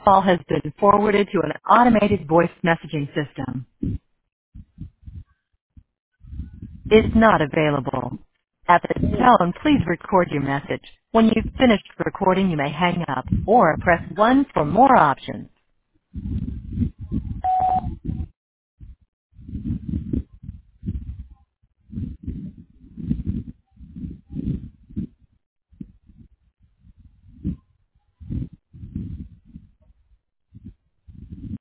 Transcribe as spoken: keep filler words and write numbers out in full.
call has been forwarded to an automated voice messaging system. Is not available. At the tone, please record your message. When you've finished recording, you may hang up or press one for more options.